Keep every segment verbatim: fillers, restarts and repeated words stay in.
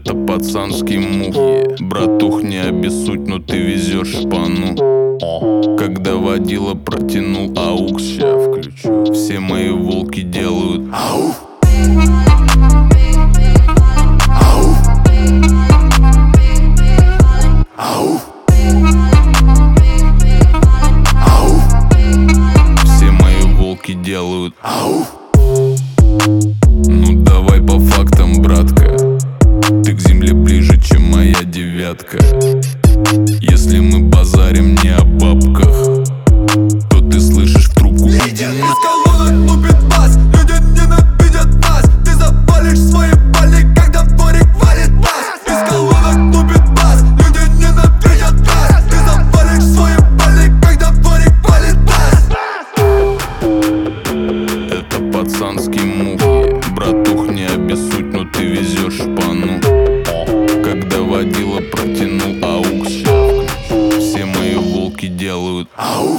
Это пацанский мух. Братух, не обессудь, но ты везешь шпану. Когда водила протянул аукс, ща включу. Все мои волки делают ау. Ау. Ау. Ау. Все мои волки делают ау. Ну давай по фактам, братка. Ты к земле ближе, чем моя девятка. Если мы базарим не о бабках, то ты слышишь в трубку: иди на. Из колонок лупит бас, люди ненавидят нас. Ты запалишь свои пали, когда в дворик валит бас. Из колонок лупит бас, люди ненавидят нас. Ты запалишь свои пали, когда в дворик валит бас. Это пацанский мух. Братух, не обессудь, но ты везешь шпану. Когда водила протянул аукс, все мои волки делают ау.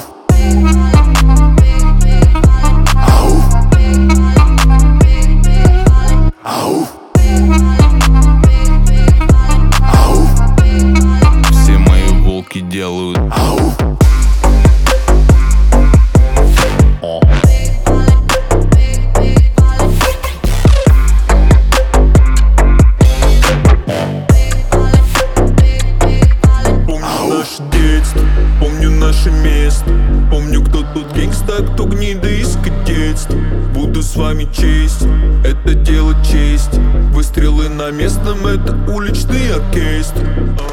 Ау. Ау. Ау. Все мои волки делают ау. Помню наше место, помню, кто тут гангста, кто гнида из кадетства. Буду с вами честь, это дело честь. Выстрелы на местном, это уличный оркестр.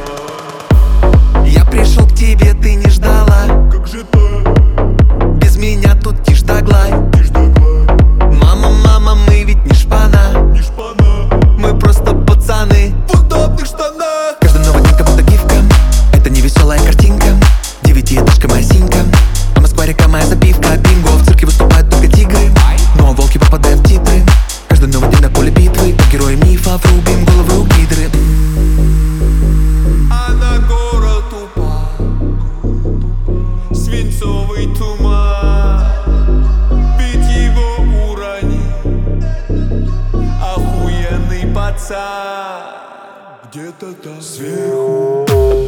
Я пришел к тебе, ты не ждала. Как же так? Без меня тут тишь да гладь. Мама, мама, мы ведь не шпана. Не шпана. Мы просто пацаны в удобных штанах. Каждый новый день как будто гифка. Это не веселая картинка. Девятиэтажка моя синька, а Москва река моя запивка. Бинго, в цирке выступают только тигры, но волки попадают в титры. Каждый новый день на поле битвы, по героям мифов рубим головы у гидры. А на город упал свинцовый туман. Ведь его уронил охуенный пацан. Где-то там сверху.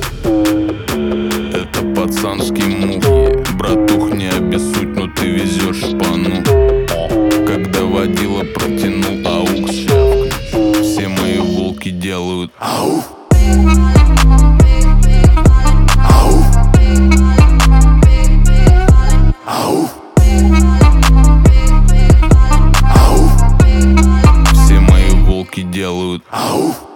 Это пацанский мух. Братух, не обессудь, но ты везешь шпану. Когда водила протянул аукс, все мои волки делают ау. Ау. Ау. Ау. Все мои волки делают ау.